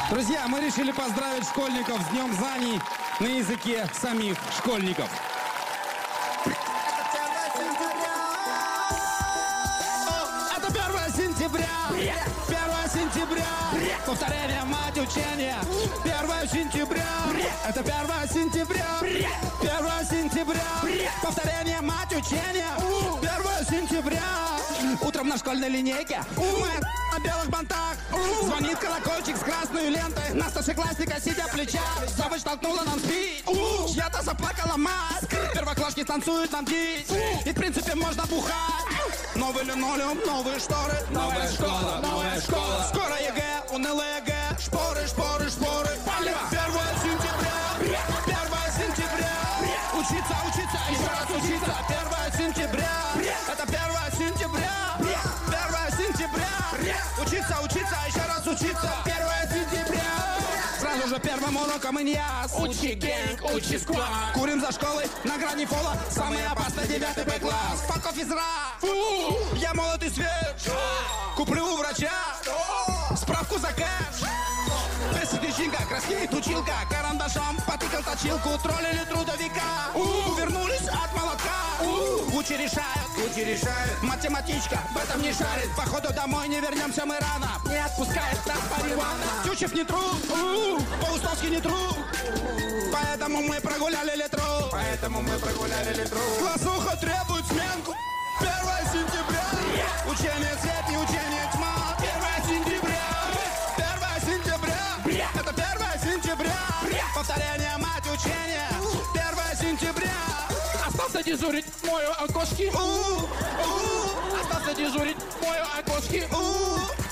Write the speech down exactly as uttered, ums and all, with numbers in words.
Друзья, мы решили поздравить школьников с Днем знаний на языке самих школьников. Это первое сентября, первое сентября, повторение мать учения. первое сентября, это первое сентября, первое сентября, повторение мать учения. первое сентября, утром на школьной линейке мы на белых бантах. Звонит колокольчик с красной лентой. На старшеклассника сидя плеча. Завуч толкнула нам спить. Чья-то заплакала мать. Первоклашки танцуют нам дичь. И в принципе можно бухать. Новый линолеум, новые шторы. Новая школа, новая школа. Скоро ЕГЭ, унылое ЕГЭ. Шпоры, шпоры, шпоры. первое сентября, первое сентября. Учиться, учиться, еще раз учиться. первое сентября, это первое сентября. первое сентября. Учиться, учиться, еще раз учиться. первое сентября. Сразу же первым уроком иньяс. Учи гэнг, учи сквад. Курим за школой на грани пола. Самый опасный девятый Б-класс. Факов из ра. Я молод и свеж. Куплю у врача справку за кэш. Персидычинка, краснеет училка. Карандашом потыкал точилку. Троллили трудовика. Увернулись от молотка. Кучи решают, кучи решают. Математичка в этом не шарит. Походу домой не вернемся мы рано. Не отпускает нас Паривана. Тючев не труд, Паустовский не труд. Поэтому мы прогуляли литру. Поэтому мы прогуляли литру. Классуха требует сменку. первое сентября. Учение свет и учение тьма. первое сентября. первое сентября. Это первое сентября. Повторение мать учения. первое сентября. Остался дежурить, мою окошки. Остался дежурить, мою окошки.